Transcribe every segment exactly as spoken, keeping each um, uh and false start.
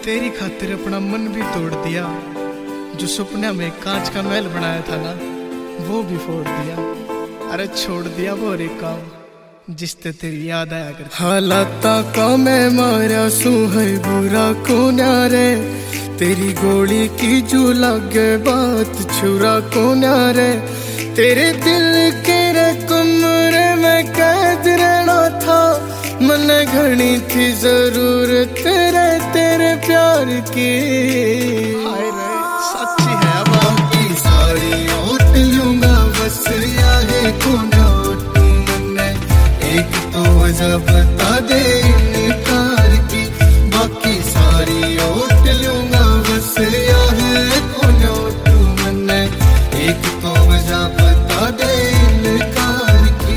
तेरी खातिर अपना मन भी तोड़ दिया। जो सपना में कांच का महल बनाया था ना, वो भी फोड़ दिया। अरे छोड़ दिया वो रे काम जिसते तेरी याद आया कर। हालाता का मैं मारा सू है बुरा को न्यारे, तेरी गोली की जो लगे बात छुरा को न्यारे। तेरे दिल के रे कमरे में कैद रहना था, मन घनी थी जरूरत तेरे तेरे प्यार की। हाय रे सच्ची है बाकी सारी ओट लूंगा बस यादें को नोट मन्ने। एक तो वजह बता दे इनकार की, बाकी सारी ओट लूंगा बस यादें को नोट मन्ने। एक तो वजह बता दे इनकार की।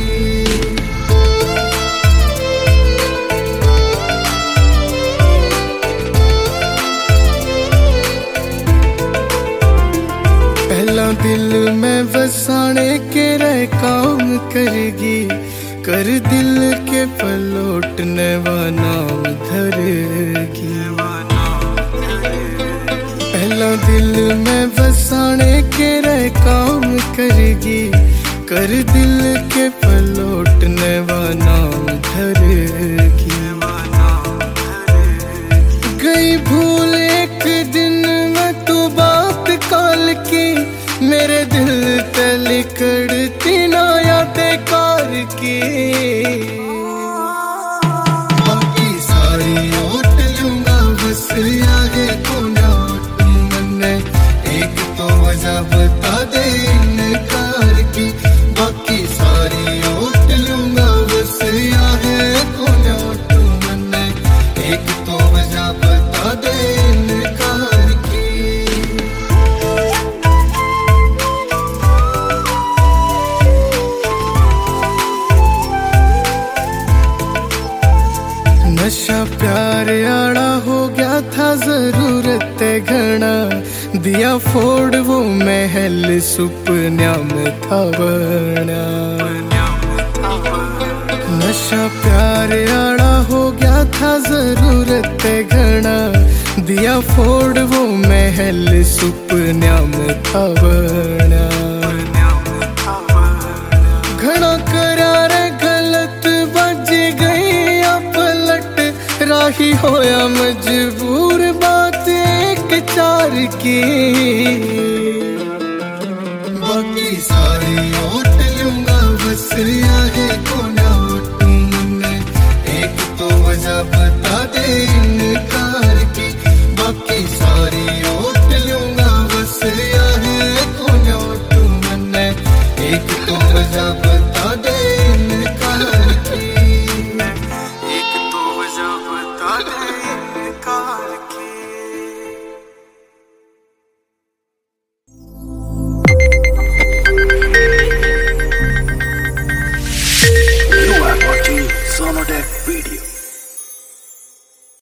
पहला दिल में बसाने के रे काम करेगी, कर दिल के पलटने वाला धरेगी। पहला दिल में बसाने के रे काम करेगी, कर दिल के पलटने वाला धरेगी। गई भूल एक दिन में तू बात काल की, मेरे दिल ते लिखड़ती ना यादें कार की। बाकी सारी ओट लूंगा बस आगे को नोट मन्ने। एक तो वजह बता दे इनकार की, बाकी सारी ओट लूंगा बस आगे को नोट मन्ने। एक तो वजह बता दे इनकार की। नशा प्यार आड़ा हो गया था जरूरत घना, दिया फोड़ वो महल सुपन्या में था बना। नशा प्यार आड़ा हो गया था जरूरत घना, दिया फोड़ वो महल सुपन्या में था बना। घना करार गलत बज गई पलट, राही होया मजबूर बात एक चार की। बाकी सारी ओट लूंगा बस आगे को नोट मन्ने। एक तो वजह बता दे इनकार